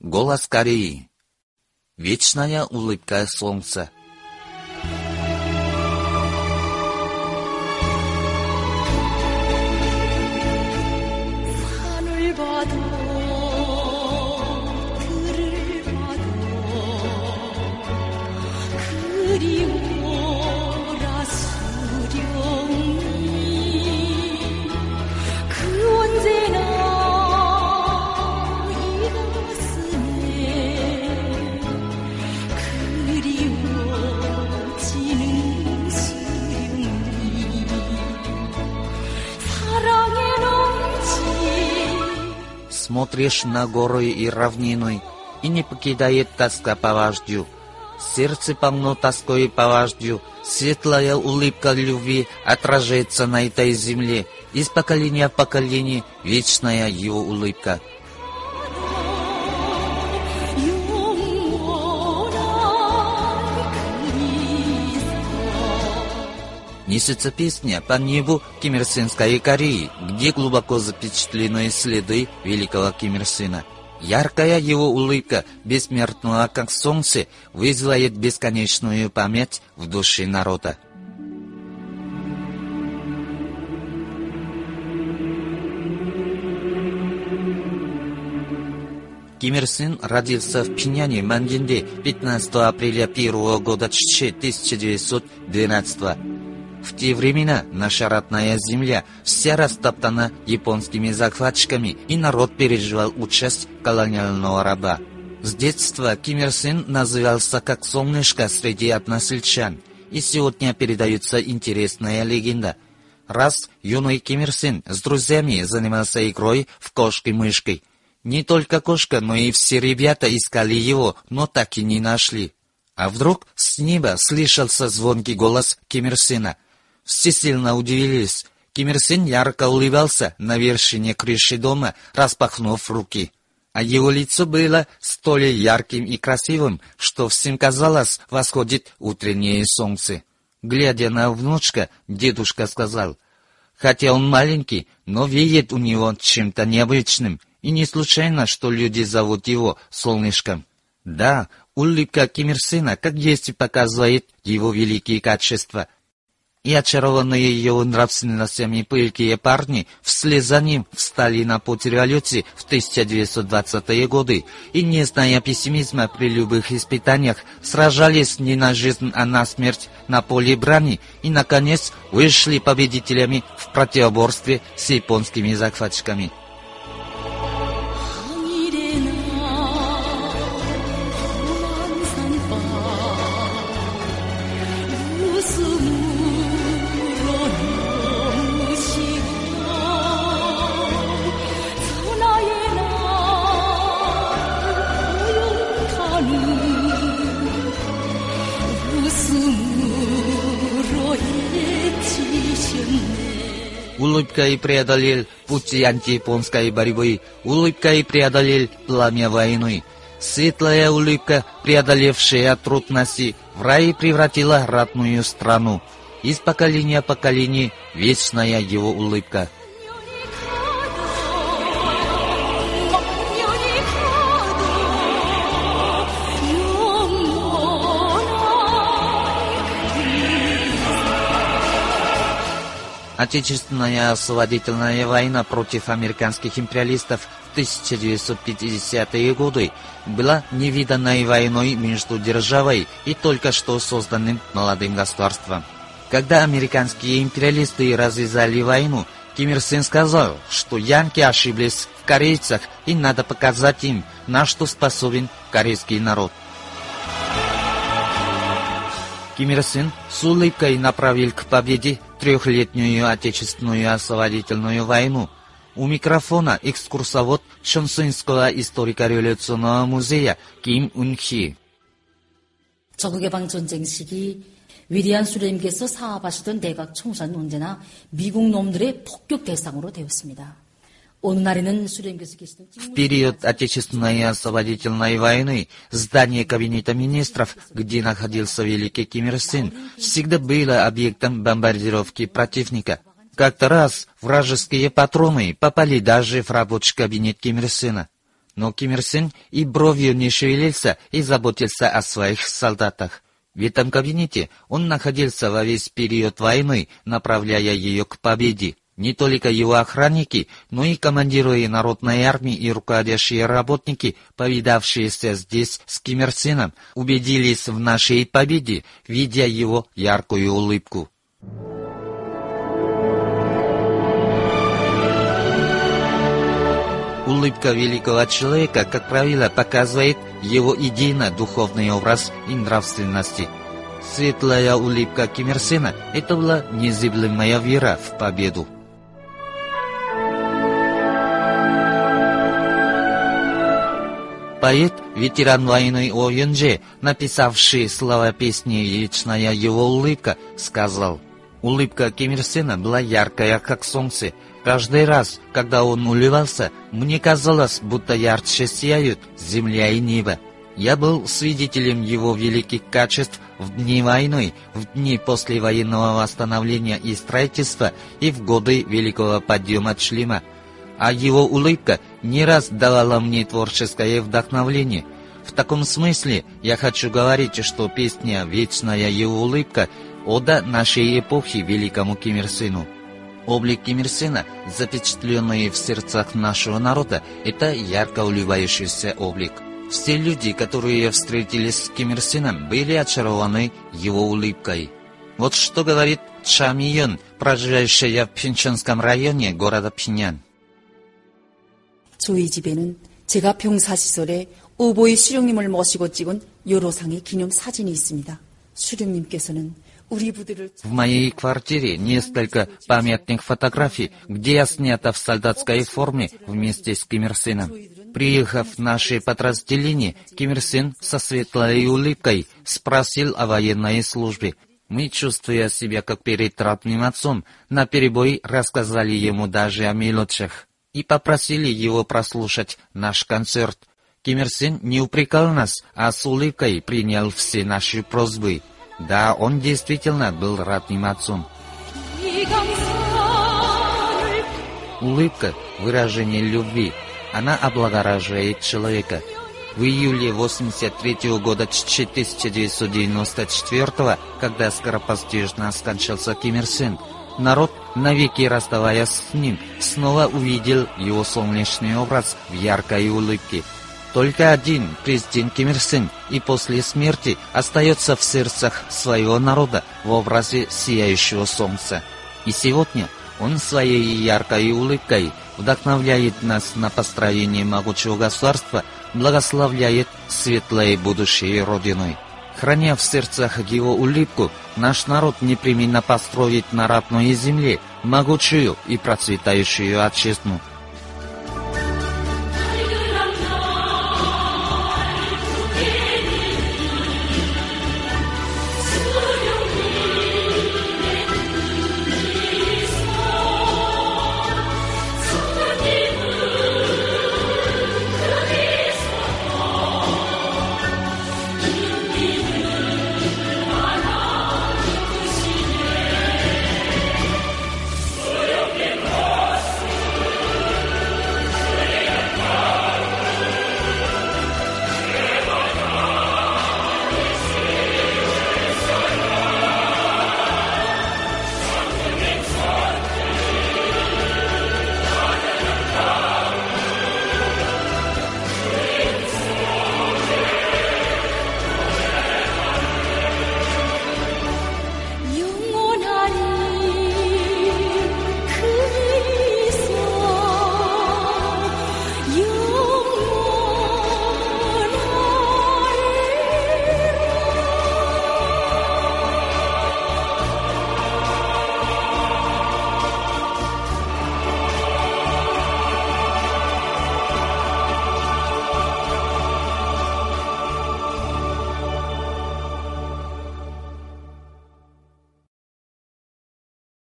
Голос Кореи. Вечная улыбка солнца. Смотришь на горы и равнины, и не покидает тоска по вождю. Сердце полно тоской по вождю, светлая улыбка любви отражается на этой земле, из поколения в поколение вечная его улыбка. Несется песня по небу Ким Ир Сенской Кореи, где глубоко запечатлены следы великого Ким Ир Сена. Яркая его улыбка, бессмертная как солнце, вызывает бесконечную память в душе народа. Ким Ир Сен родился в Пиняне, Мандинде, 15 апреля 1 года 1912. В те времена наша родная земля вся растоптана японскими захватчиками, и народ переживал участь колониального раба. С детства Ким Ир Сен назывался как солнышко среди односельчан, и сегодня передается интересная легенда. Раз юный Ким Ир Сен с друзьями занимался игрой в кошки-мышки. Не только кошка, но и все ребята искали его, но так и не нашли. А вдруг с неба слышался звонкий голос Ким Ир Сена. Все сильно удивились. Ким Ир Сен ярко улыбался на вершине крыши дома, распахнув руки. А его лицо было столь ярким и красивым, что всем казалось, восходит утреннее солнце. Глядя на внучка, дедушка сказал: «Хотя он маленький, но веет у него чем-то необычным, и не случайно, что люди зовут его солнышком». Да, улыбка Ким Ир Сена как есть показывает его великие качества. И очарованные его нравственностями пылкие парни вслед за ним встали на путь революции в 1920-е годы и, не зная пессимизма при любых испытаниях, сражались не на жизнь, а на смерть на поле брани и, наконец, вышли победителями в противоборстве с японскими захватчиками. Улыбкой преодолел пути антияпонской борьбы, улыбкой преодолел пламя войны. Светлая улыбка, преодолевшая трудности, в рай превратила родную страну. Из поколения в поколение вечная его улыбка. Отечественная освободительная война против американских империалистов в 1950-е годы была невиданной войной между державой и только что созданным молодым государством. Когда американские империалисты развязали войну, Ким Ир Сен сказал, что янки ошиблись в корейцах и надо показать им, на что способен корейский народ. Ким Ир Сен с улыбкой направил к победе трехлетнюю отечественную освободительную войну. У микрофона экскурсовод Чонсунского историко-революционного музея Ким Ун-Хи. 저국개방전쟁 시기 위대한 수령님께서 사업하시던 대각 총사는 언제나 미국 놈들의 폭격 대상으로 되었습니다. В период Отечественной освободительной войны здание Кабинета министров, где находился великий Ким Ир Сен, всегда было объектом бомбардировки противника. Как-то раз вражеские патроны попали даже в рабочий кабинет Ким Ир Сена. но Ким Ир Сен и бровью не шевелился и заботился о своих солдатах. В этом кабинете он находился во весь период войны, направляя ее к победе. Не только его охранники, но и командиры народной армии и руководящие работники, повидавшиеся здесь с Ким Ир Сеном, убедились в нашей победе, видя его яркую улыбку. Улыбка великого человека, как правило, показывает его идейно-духовный образ и нравственности. Светлая улыбка Ким Ир Сена – это была незыблемая вера в победу. Поэт, ветеран войны О Юнже, написавший слова песни «Вечная его улыбка», сказал: «Улыбка Ким Ир Сена была яркая, как солнце. Каждый раз, когда он улыбался, мне казалось, будто ярче сияют земля и небо. Я был свидетелем его великих качеств в дни войны, в дни послевоенного восстановления и строительства и в годы великого подъема члема. А его улыбка не раз давала мне творческое вдохновение. В таком смысле я хочу говорить, что песня «Вечная его улыбка» — ода нашей эпохи великому Ким Ир Сену. Облик Ким Ир Сена, запечатленный в сердцах нашего народа, это ярко улыбающийся облик. Все люди, которые встретились с Ким Ир Сеном, были очарованы его улыбкой. Вот что говорит Ча Ми-Йон, проживающая в Пхенчонском районе города Пхеньян. 저희 집에는 제가 병사 시절에 오보이 수령님을 모시고 찍은 요로상의 기념 사진이 있습니다. 수령님께서는 우리 부대를... В моей квартире несколько памятных фотографий, где я снята в солдатской форме вместе с Ким Ир Сеном. Приехав в наше подразделение, Ким Ир Сен со светлой улыбкой спросил о военной службе. Мы, чувствуя себя как перед родным отцом, наперебой рассказали ему даже о мелочах и попросили его прослушать наш концерт. Ким Ир Сен не упрекал нас, а с улыбкой принял все наши просьбы. Да, он действительно был родным отцом. Улыбка — выражение любви. Она облагораживает человека. В июле 1983 года 1994, когда скоропостижно скончался Ким Ир Сен, народ, навеки расставаясь с ним, снова увидел его солнечный образ в яркой улыбке. Только один президент Ким Ир Сен и после смерти остается в сердцах своего народа в образе сияющего солнца. И сегодня он своей яркой улыбкой вдохновляет нас на построение могучего государства, благословляет светлое будущее Родиной. Храня в сердцах его улыбку, наш народ непременно построит на родной земле могучую и процветающую отчизну.